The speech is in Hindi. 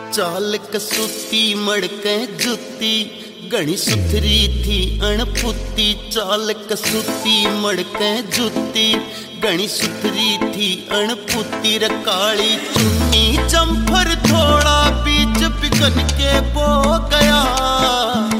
चाल कसूती मड़के जुती घनी सुथरी थी अणपुती। चाल कसूती मड़के जुती घनी सुथरी थी अणपुती। काली चुन्नी चंफर थोड़ा बीच बिगन के बो गया।